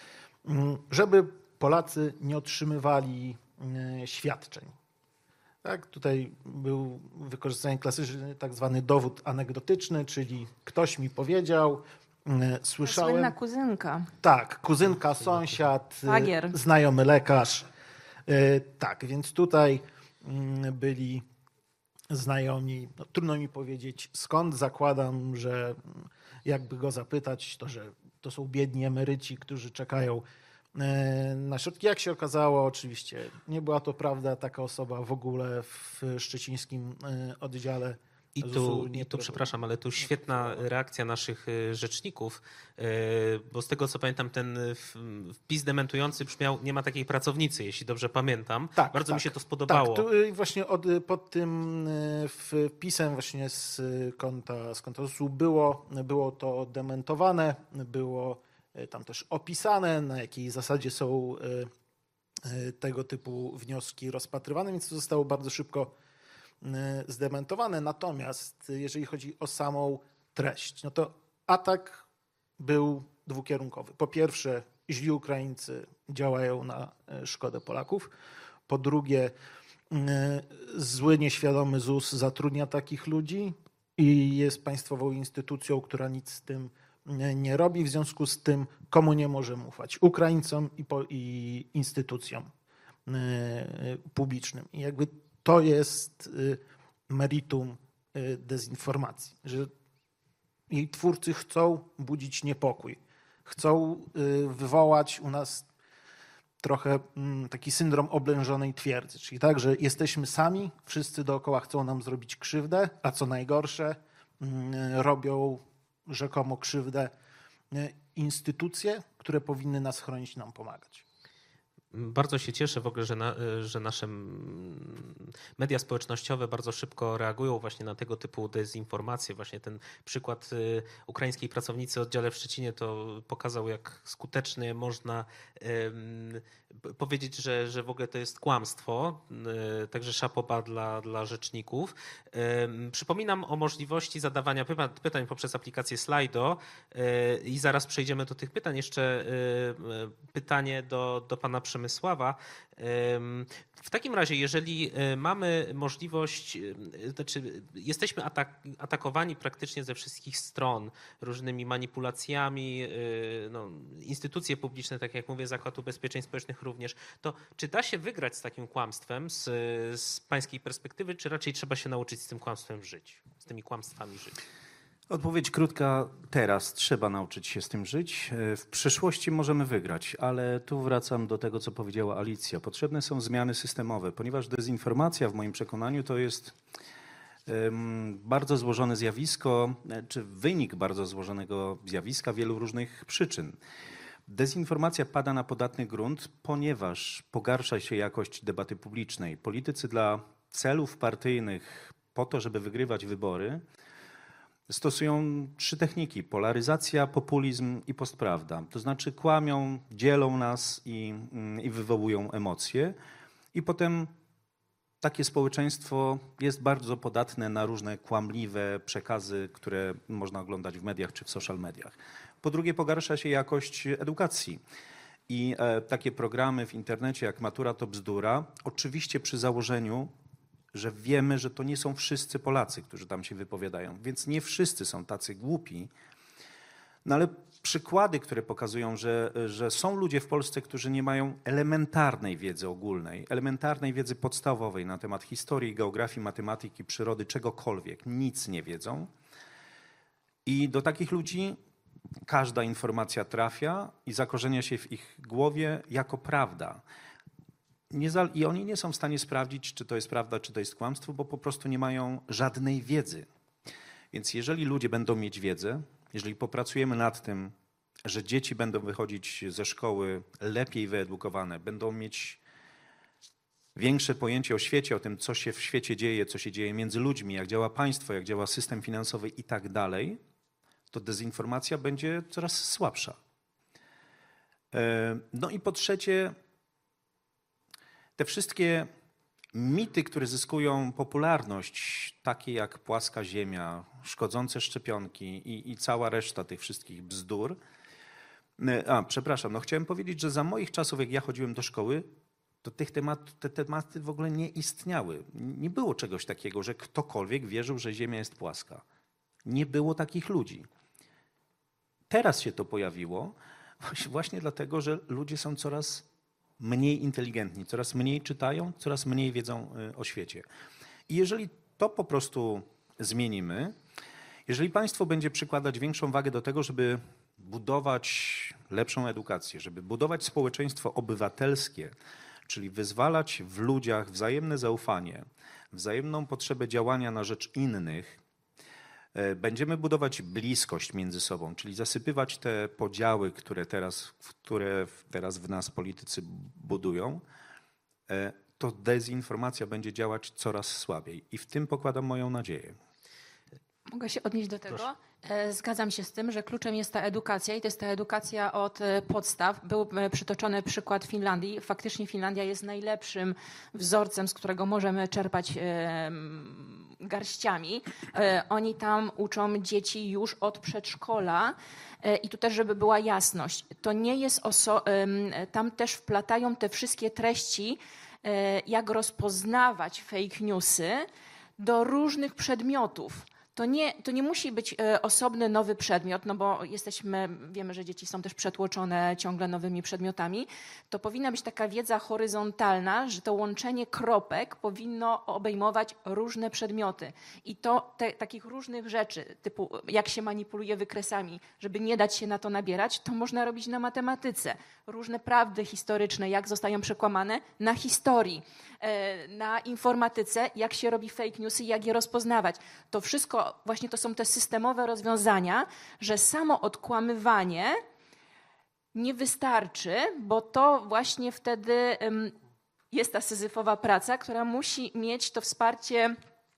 żeby Polacy nie otrzymywali świadczeń. Tak, tutaj był wykorzystany klasyczny tak zwany dowód anegdotyczny, czyli ktoś mi powiedział, słyszałem... Słynna kuzynka. Tak, kuzynka, sąsiad, Szwagier. znajomy lekarz. Tak, więc tutaj byli znajomi, no, trudno mi powiedzieć skąd, zakładam, że jakby go zapytać, to że to są biedni emeryci, którzy czekają na środki. Jak się okazało, oczywiście nie była to prawda, taka osoba w ogóle w szczecińskim oddziale I tu, I tu, przepraszam, ale tu świetna reakcja naszych rzeczników, bo z tego co pamiętam, ten wpis dementujący brzmiał: nie ma takiej pracownicy, jeśli dobrze pamiętam. Tak, Bardzo tak, mi się to spodobało. Tak, tu właśnie od, pod tym wpisem właśnie z konta, z konta ZUS-u było, było to dementowane, było tam też opisane, na jakiej zasadzie są tego typu wnioski rozpatrywane, więc to zostało bardzo szybko zdementowane. Natomiast jeżeli chodzi o samą treść, no to atak był dwukierunkowy. Po pierwsze, źli Ukraińcy działają na szkodę Polaków. Po drugie, zły, nieświadomy ZUS zatrudnia takich ludzi i jest państwową instytucją, która nic z tym nie robi. W związku z tym komu nie możemy ufać? Ukraińcom i, po, i instytucjom publicznym. I jakby to jest meritum dezinformacji, że jej twórcy chcą budzić niepokój, chcą wywołać u nas trochę taki syndrom oblężonej twierdzy, czyli tak, że jesteśmy sami, wszyscy dookoła chcą nam zrobić krzywdę, a co najgorsze, robią rzekomo krzywdę instytucje, które powinny nas chronić, nam pomagać. Bardzo się cieszę w ogóle, że, na, że nasze media społecznościowe bardzo szybko reagują właśnie na tego typu dezinformacje. Właśnie ten przykład ukraińskiej pracownicy w oddziale w Szczecinie to pokazał, jak skutecznie można um, powiedzieć, że, że w ogóle to jest kłamstwo. Także szapoba dla, dla rzeczników. Um, przypominam o możliwości zadawania pytań, pytań poprzez aplikację Slido i zaraz przejdziemy do tych pytań. Jeszcze pytanie do, do pana Przemysława. W takim razie, jeżeli mamy możliwość, znaczy jesteśmy atak, atakowani praktycznie ze wszystkich stron różnymi manipulacjami, no, instytucje publiczne, tak jak mówię, Zakład Ubezpieczeń Społecznych również, to czy da się wygrać z takim kłamstwem z, z pańskiej perspektywy, czy raczej trzeba się nauczyć z tym kłamstwem żyć, z tymi kłamstwami żyć? Odpowiedź krótka, teraz trzeba nauczyć się z tym żyć. W przyszłości możemy wygrać, ale tu wracam do tego, co powiedziała Alicja. Potrzebne są zmiany systemowe, ponieważ dezinformacja w moim przekonaniu to jest um, bardzo złożone zjawisko, czy wynik bardzo złożonego zjawiska wielu różnych przyczyn. Dezinformacja pada na podatny grunt, ponieważ pogarsza się jakość debaty publicznej. Politycy dla celów partyjnych, po to, żeby wygrywać wybory, stosują trzy techniki: polaryzacja, populizm i postprawda. To znaczy kłamią, dzielą nas i, i wywołują emocje. I potem takie społeczeństwo jest bardzo podatne na różne kłamliwe przekazy, które można oglądać w mediach czy w social mediach. Po drugie, pogarsza się jakość edukacji. I e, takie programy w internecie jak Matura to bzdura, oczywiście przy założeniu, że wiemy, że to nie są wszyscy Polacy, którzy tam się wypowiadają, więc nie wszyscy są tacy głupi. No ale przykłady, które pokazują, że, że są ludzie w Polsce, którzy nie mają elementarnej wiedzy ogólnej, elementarnej wiedzy podstawowej na temat historii, geografii, matematyki, przyrody, czegokolwiek, nic nie wiedzą. I do takich ludzi każda informacja trafia i zakorzenia się w ich głowie jako prawda. Nie za, I oni nie są w stanie sprawdzić, czy to jest prawda, czy to jest kłamstwo, bo po prostu nie mają żadnej wiedzy. Więc jeżeli ludzie będą mieć wiedzę, jeżeli popracujemy nad tym, że dzieci będą wychodzić ze szkoły lepiej wyedukowane, będą mieć większe pojęcie o świecie, o tym, co się w świecie dzieje, co się dzieje między ludźmi, jak działa państwo, jak działa system finansowy i tak dalej, to dezinformacja będzie coraz słabsza. No i po trzecie, te wszystkie mity, które zyskują popularność, takie jak płaska ziemia, szkodzące szczepionki i, i cała reszta tych wszystkich bzdur. A, przepraszam, no chciałem powiedzieć, że za moich czasów, jak ja chodziłem do szkoły, to tych temat, te tematy w ogóle nie istniały. Nie było czegoś takiego, że ktokolwiek wierzył, że ziemia jest płaska. Nie było takich ludzi. Teraz się to pojawiło właśnie dlatego, że ludzie są coraz mniej inteligentni, coraz mniej czytają, coraz mniej wiedzą o świecie. I jeżeli to po prostu zmienimy, jeżeli państwo będzie przykładać większą wagę do tego, żeby budować lepszą edukację, żeby budować społeczeństwo obywatelskie, czyli wyzwalać w ludziach wzajemne zaufanie, wzajemną potrzebę działania na rzecz innych, będziemy budować bliskość między sobą, czyli zasypywać te podziały, które teraz, które teraz w nas politycy budują, to dezinformacja będzie działać coraz słabiej. I w tym pokładam moją nadzieję. Mogę się odnieść do tego? Proszę. Zgadzam się z tym, że kluczem jest ta edukacja i to jest ta edukacja od podstaw. Był przytoczony przykład Finlandii. Faktycznie Finlandia jest najlepszym wzorcem, z którego możemy czerpać garściami. Oni tam uczą dzieci już od przedszkola. I tu też, żeby była jasność, to nie jest oso- tam też wplatają te wszystkie treści, jak rozpoznawać fake newsy do różnych przedmiotów. To nie, to nie musi być osobny nowy przedmiot, no bo jesteśmy, wiemy, że dzieci są też przetłoczone ciągle nowymi przedmiotami. To powinna być taka wiedza horyzontalna, że to łączenie kropek powinno obejmować różne przedmioty. I to te, takich różnych rzeczy, typu jak się manipuluje wykresami, żeby nie dać się na to nabierać, to można robić na matematyce. Różne prawdy historyczne, jak zostają przekłamane, na historii, na informatyce, jak się robi fake newsy, jak je rozpoznawać. To wszystko, właśnie to są te systemowe rozwiązania, że samo odkłamywanie nie wystarczy, bo to właśnie wtedy um, jest ta syzyfowa praca, która musi mieć to wsparcie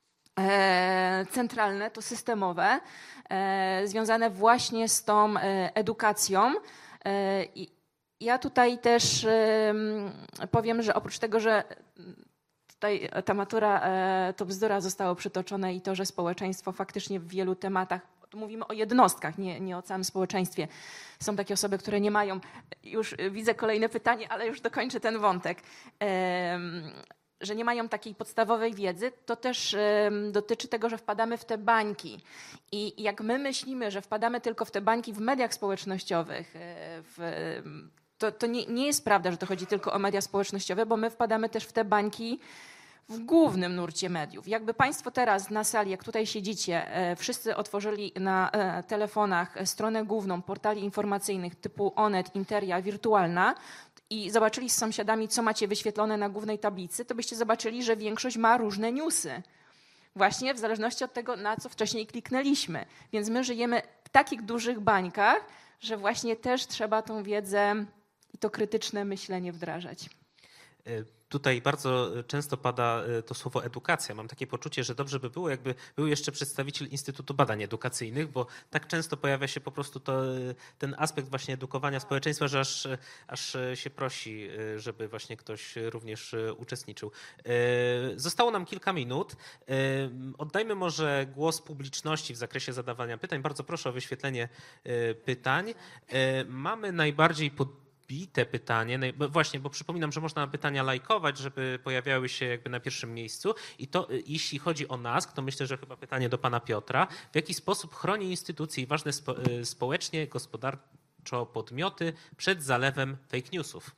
e, centralne, to systemowe, e, związane właśnie z tą e, edukacją. E, i ja tutaj też e, powiem, że oprócz tego, że tutaj ta matura e, to bzdura zostało przytoczone i to, że społeczeństwo faktycznie w wielu tematach, tu mówimy o jednostkach, nie, nie o całym społeczeństwie. Są takie osoby, które nie mają, już widzę kolejne pytanie, ale już dokończę ten wątek, e, że nie mają takiej podstawowej wiedzy, to też e, dotyczy tego, że wpadamy w te bańki. I jak my myślimy, że wpadamy tylko w te bańki w mediach społecznościowych, e, w, to, to nie, nie jest prawda, że to chodzi tylko o media społecznościowe, bo my wpadamy też w te bańki w głównym nurcie mediów. Jakby Państwo teraz na sali, jak tutaj siedzicie, wszyscy otworzyli na telefonach stronę główną portali informacyjnych typu Onet, Interia, Wirtualna i zobaczyli z sąsiadami, co macie wyświetlone na głównej tablicy, to byście zobaczyli, że większość ma różne newsy. Właśnie w zależności od tego, na co wcześniej kliknęliśmy. Więc my żyjemy w takich dużych bańkach, że właśnie też trzeba tą wiedzę i to krytyczne myślenie wdrażać. Tutaj bardzo często pada to słowo edukacja. Mam takie poczucie, że dobrze by było, jakby był jeszcze przedstawiciel Instytutu Badań Edukacyjnych, bo tak często pojawia się po prostu to, ten aspekt właśnie edukowania społeczeństwa, że aż, aż się prosi, żeby właśnie ktoś również uczestniczył. Zostało nam kilka minut. Oddajmy może głos publiczności w zakresie zadawania pytań. Bardzo proszę o wyświetlenie pytań. Mamy najbardziej pod te pytanie, właśnie, bo przypominam, że można pytania lajkować, żeby pojawiały się jakby na pierwszym miejscu i to jeśli chodzi o nas, to myślę, że chyba pytanie do pana Piotra, w jaki sposób chroni instytucje i ważne spo, społecznie, gospodarczo podmioty przed zalewem fake newsów?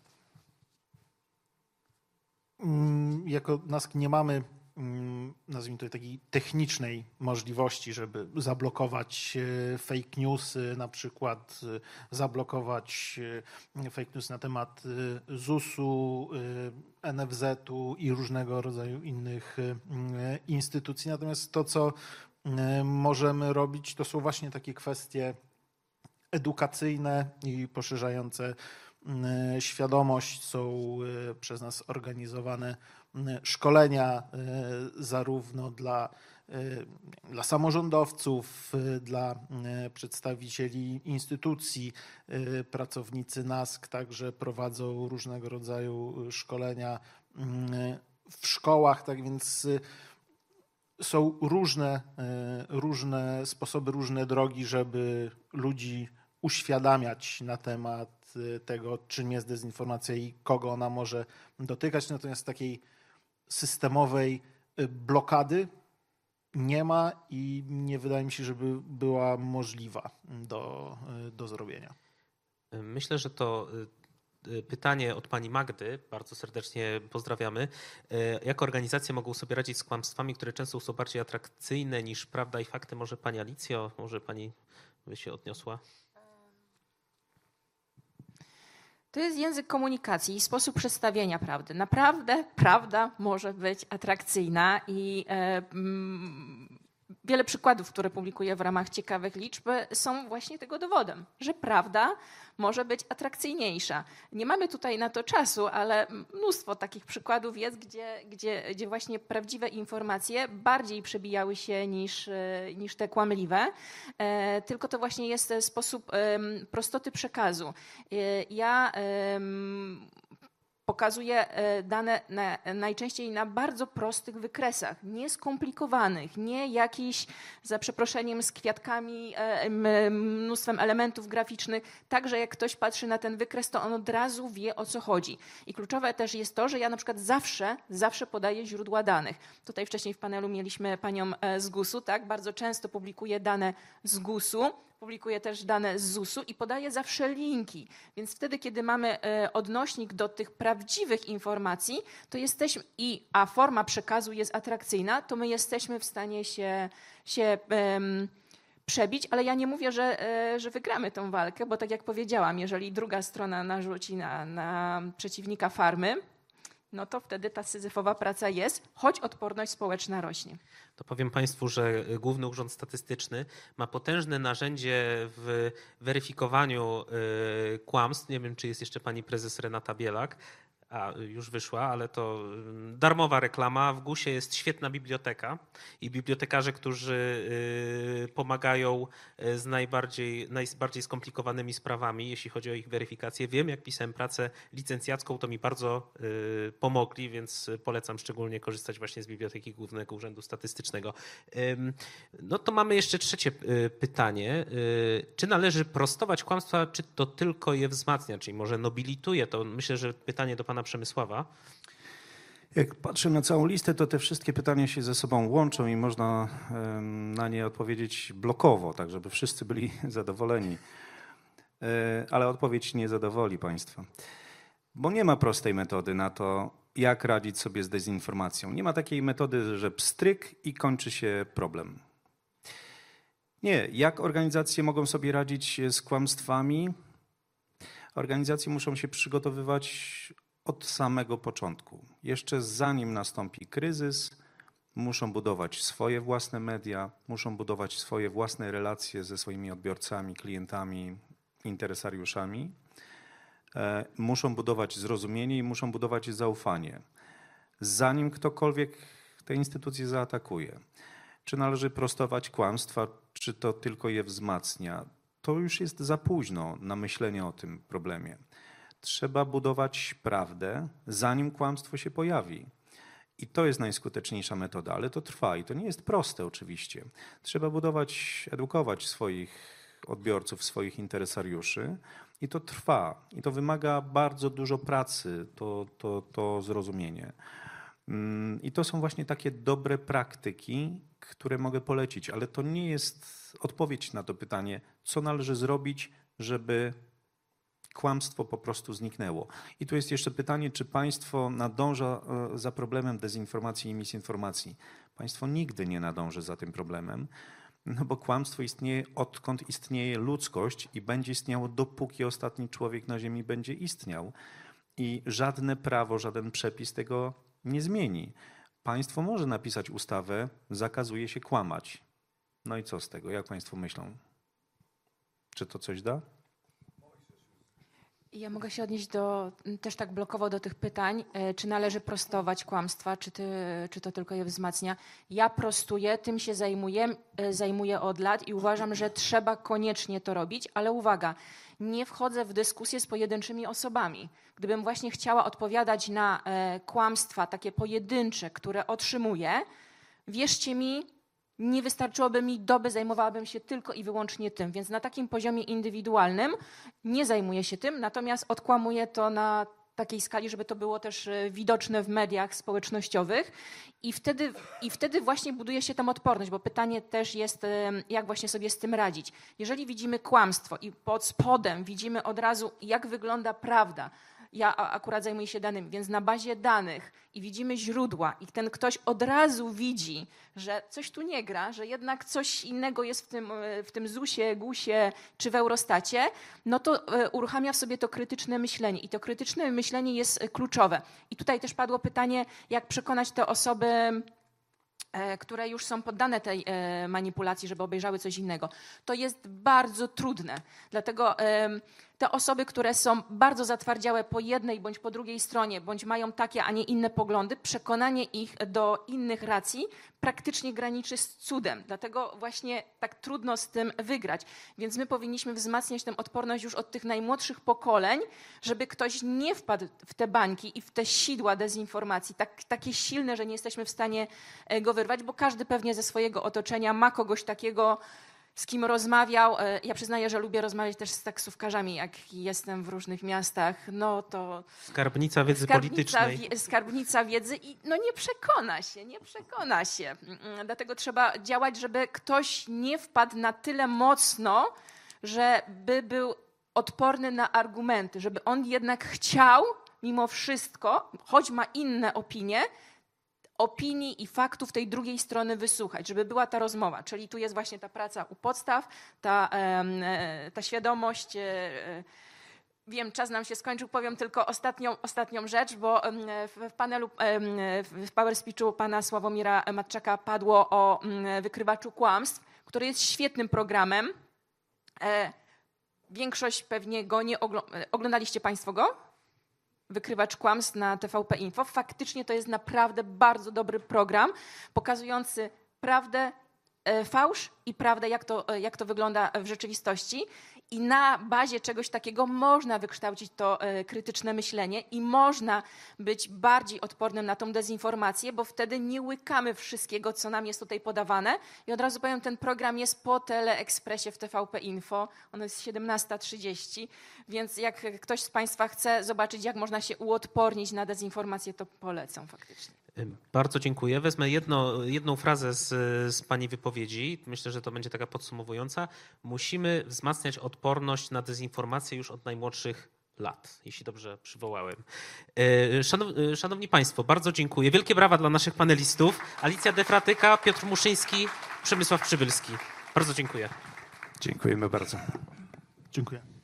Jako NASK nie mamy, nazwijmy to, takiej technicznej możliwości, żeby zablokować fake newsy, na przykład zablokować fake news na temat zusu, N F Z-u i różnego rodzaju innych instytucji. Natomiast to, co możemy robić, to są właśnie takie kwestie edukacyjne i poszerzające świadomość. Są przez nas organizowane szkolenia zarówno dla, dla samorządowców, dla przedstawicieli instytucji. Pracownicy NASK także prowadzą różnego rodzaju szkolenia w szkołach, tak więc są różne, różne sposoby, różne drogi, żeby ludzi uświadamiać na temat tego, czym jest dezinformacja i kogo ona może dotykać. Natomiast takiej systemowej blokady nie ma i nie wydaje mi się, żeby była możliwa do, do zrobienia. Myślę, że to pytanie od pani Magdy, bardzo serdecznie pozdrawiamy. Jak organizacje mogą sobie radzić z kłamstwami, które często są bardziej atrakcyjne niż prawda i fakty? Może pani Alicjo, może pani by się odniosła? To jest język komunikacji i sposób przedstawienia prawdy. Naprawdę prawda może być atrakcyjna i e, mm, wiele przykładów, które publikuję w ramach ciekawych liczb, są właśnie tego dowodem, że prawda może być atrakcyjniejsza. Nie mamy tutaj na to czasu, ale mnóstwo takich przykładów jest, gdzie, gdzie, gdzie właśnie prawdziwe informacje bardziej przebijały się niż, niż te kłamliwe, e, tylko to właśnie jest sposób e, prostoty przekazu. E, ja e, pokazuje dane na, najczęściej na bardzo prostych wykresach, nieskomplikowanych, nie jakiś, za przeproszeniem, z kwiatkami, mnóstwem elementów graficznych, tak, że jak ktoś patrzy na ten wykres, to on od razu wie, o co chodzi. I kluczowe też jest to, że ja na przykład zawsze, zawsze podaję źródła danych. Tutaj wcześniej w panelu mieliśmy panią z gusu, tak, bardzo często publikuję dane z gusu, publikuję też dane z zusu i podaję zawsze linki. Więc wtedy, kiedy mamy odnośnik do tych prawdziwych informacji, to jesteśmy, i, a forma przekazu jest atrakcyjna, to my jesteśmy w stanie się, się um, przebić, ale ja nie mówię, że, że wygramy tą walkę, bo tak jak powiedziałam, jeżeli druga strona narzuci na, na przeciwnika farmy, no to wtedy ta syzyfowa praca jest, choć odporność społeczna rośnie. To powiem Państwu, że Główny Urząd Statystyczny ma potężne narzędzie w weryfikowaniu y, kłamstw. Nie wiem, czy jest jeszcze pani prezes Renata Bielak. A, już wyszła, ale to darmowa reklama. W GUS-ie jest świetna biblioteka i bibliotekarze, którzy y, pomagają z najbardziej, najbardziej skomplikowanymi sprawami, jeśli chodzi o ich weryfikację. Wiem, jak pisałem pracę licencjacką, to mi bardzo y, pomogli, więc polecam szczególnie korzystać właśnie z Biblioteki Głównego Urzędu Statystycznego. Ym, no to mamy jeszcze trzecie y, pytanie. Y, czy należy prostować kłamstwa, czy to tylko je wzmacnia, czyli może nobilituje? To myślę, że pytanie do pana Przemysława. Jak patrzę na całą listę, to te wszystkie pytania się ze sobą łączą i można na nie odpowiedzieć blokowo, tak żeby wszyscy byli zadowoleni. Ale odpowiedź nie zadowoli Państwa. Bo nie ma prostej metody na to, jak radzić sobie z dezinformacją. Nie ma takiej metody, że pstryk i kończy się problem. Nie. Jak organizacje mogą sobie radzić z kłamstwami? Organizacje muszą się przygotowywać od samego początku. Jeszcze zanim nastąpi kryzys, muszą budować swoje własne media, muszą budować swoje własne relacje ze swoimi odbiorcami, klientami, interesariuszami. E, muszą budować zrozumienie i muszą budować zaufanie, zanim ktokolwiek te instytucje zaatakuje. Czy należy prostować kłamstwa, czy to tylko je wzmacnia? To już jest za późno na myślenie o tym problemie. Trzeba budować prawdę, zanim kłamstwo się pojawi. I to jest najskuteczniejsza metoda, ale to trwa i to nie jest proste oczywiście. Trzeba budować, edukować swoich odbiorców, swoich interesariuszy i to trwa. I to wymaga bardzo dużo pracy, to, to, to zrozumienie. I to są właśnie takie dobre praktyki, które mogę polecić, ale to nie jest odpowiedź na to pytanie, co należy zrobić, żeby kłamstwo po prostu zniknęło. I tu jest jeszcze pytanie, czy państwo nadąża za problemem dezinformacji i misinformacji. Państwo nigdy nie nadąży za tym problemem, no bo kłamstwo istnieje odkąd istnieje ludzkość i będzie istniało, dopóki ostatni człowiek na ziemi będzie istniał. I żadne prawo, żaden przepis tego nie zmieni. Państwo może napisać ustawę, zakazuje się kłamać. No i co z tego? Jak państwo myślą? Czy to coś da? Ja mogę się odnieść do, też tak blokowo do tych pytań, czy należy prostować kłamstwa, czy, ty, czy to tylko je wzmacnia. Ja prostuję, tym się zajmuję, zajmuję od lat i uważam, że trzeba koniecznie to robić, ale uwaga, nie wchodzę w dyskusję z pojedynczymi osobami. Gdybym właśnie chciała odpowiadać na e, kłamstwa takie pojedyncze, które otrzymuję, wierzcie mi, nie wystarczyłoby mi doby, zajmowałabym się tylko i wyłącznie tym. Więc na takim poziomie indywidualnym nie zajmuję się tym, natomiast odkłamuję to na takiej skali, żeby to było też widoczne w mediach społecznościowych i wtedy, i wtedy właśnie buduje się tam odporność, bo pytanie też jest, jak właśnie sobie z tym radzić. Jeżeli widzimy kłamstwo i pod spodem widzimy od razu, jak wygląda prawda, ja akurat zajmuję się danymi, więc na bazie danych i widzimy źródła i ten ktoś od razu widzi, że coś tu nie gra, że jednak coś innego jest w tym, w tym zusie, gusie czy w Eurostacie, no to uruchamia w sobie to krytyczne myślenie i to krytyczne myślenie jest kluczowe. I tutaj też padło pytanie, jak przekonać te osoby, które już są poddane tej manipulacji, żeby obejrzały coś innego. To jest bardzo trudne, dlatego te osoby, które są bardzo zatwardziałe po jednej bądź po drugiej stronie, bądź mają takie, a nie inne poglądy, przekonanie ich do innych racji praktycznie graniczy z cudem. Dlatego właśnie tak trudno z tym wygrać. Więc my powinniśmy wzmacniać tę odporność już od tych najmłodszych pokoleń, żeby ktoś nie wpadł w te bańki i w te sidła dezinformacji, tak, takie silne, że nie jesteśmy w stanie go wyrwać, bo każdy pewnie ze swojego otoczenia ma kogoś takiego, z kim rozmawiał. Ja przyznaję, że lubię rozmawiać też z taksówkarzami, jak jestem w różnych miastach. No to Skarbnica wiedzy skarbnica, politycznej. Wie, skarbnica wiedzy i no nie przekona się, nie przekona się. Dlatego trzeba działać, żeby ktoś nie wpadł na tyle mocno, żeby był odporny na argumenty, żeby on jednak chciał mimo wszystko, choć ma inne opinie, opinii i faktów tej drugiej strony wysłuchać, żeby była ta rozmowa. Czyli tu jest właśnie ta praca u podstaw, ta, ta świadomość Wiem, czas nam się skończył, powiem tylko ostatnią, ostatnią rzecz, bo em, w, w panelu, em, w power speechu pana Sławomira Matczaka padło o em, wykrywaczu kłamstw, który jest świetnym programem. E, większość pewnie go nie ogl- oglądaliście państwo go? Wykrywacz kłamstw na T V P Info. Faktycznie to jest naprawdę bardzo dobry program, pokazujący prawdę, e, fałsz i prawdę, jak to, e, jak to wygląda w rzeczywistości. I na bazie czegoś takiego można wykształcić to e, krytyczne myślenie i można być bardziej odpornym na tą dezinformację, bo wtedy nie łykamy wszystkiego, co nam jest tutaj podawane. I od razu powiem, ten program jest po Teleekspresie w T V P Info. On jest siedemnasta trzydzieści, więc jak ktoś z państwa chce zobaczyć, jak można się uodpornić na dezinformację, to polecam faktycznie. Bardzo dziękuję. Wezmę jedno, jedną frazę z, z pani wypowiedzi. Myślę, że to będzie taka podsumowująca. Musimy wzmacniać odporność na dezinformację już od najmłodszych lat, jeśli dobrze przywołałem. Szanow, szanowni Państwo, bardzo dziękuję. Wielkie brawa dla naszych panelistów. Alicja Defratyka, Piotr Muszyński, Przemysław Przybylski. Bardzo dziękuję. Dziękujemy bardzo. Dziękuję.